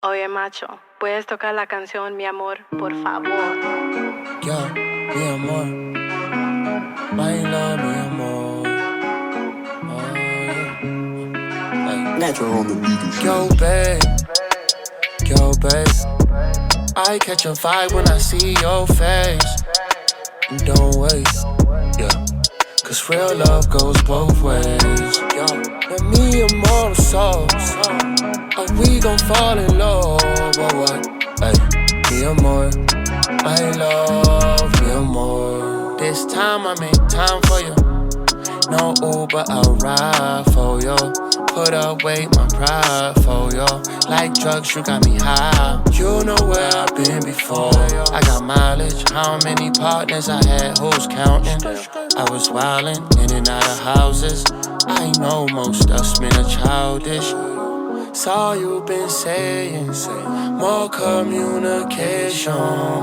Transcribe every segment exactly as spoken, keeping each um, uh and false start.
Oye, macho, ¿puedes tocar la canción Mi Amor, por favor? Yo, mi amor, my love, mi amor. Oh, yeah. Ay. Natural on the beat and shit. Yo, babe, yo, babe, I catch a vibe when I see your face. And don't wait, yeah, cause real love goes both ways. Yo, and me and more souls, are we gon' fall in love or what? Ay, mi amor, my love, mi amor. This time I make time for you. No Uber, I'll ride for you. Put away my pride for you. Like drugs, you got me high. You know where I've been before. I got mileage. How many partners I had? Who's counting? I was wildin' in and out of houses. I know most us men are childish. Saw you been saying, say more communication.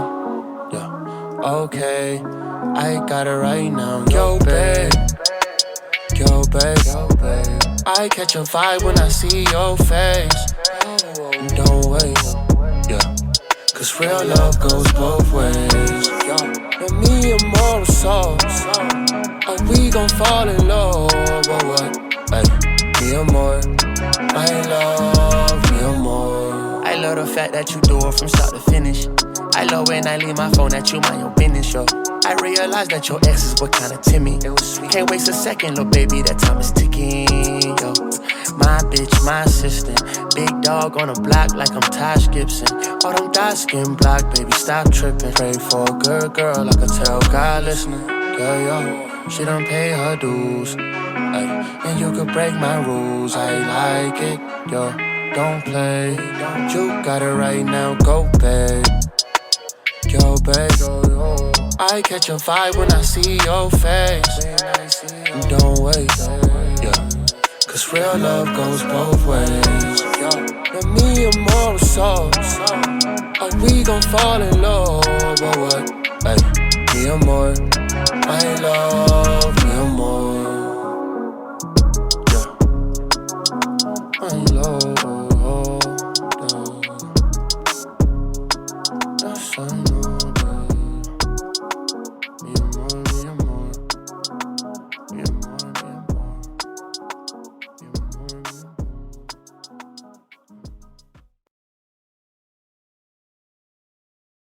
Yeah, okay, I got it right now. Yo, babe, yo, babe, yo, babe. I catch a vibe when I see your face. And don't wait, yeah, cause real love goes both ways. And me and more souls, are we gon' fall in love or what? Ay, mi amor, my love, mi amor. I love the fact that you do it from start to finish. I love when I leave my phone that you mind your business, yo. I realized that your exes were kinda timid. It was sweet. Can't waste a second, little baby, that time is ticking, yo. My bitch, my assistant. Big dog on the block like I'm Taj Gibson. Oh, them dark skin block, baby, stop tripping. Pray for a good girl, I can tell God listening. Yeah, yo, she done pay her dues. Ay, and you could break my rules, I like it, yo. Don't play, you got it right now, go babe. Yo, babe, I catch a vibe when I see your face. And don't wait, yeah, cause real love goes both ways. And me and more souls, are we gon' fall in love or what? Ay, mi amor, my love,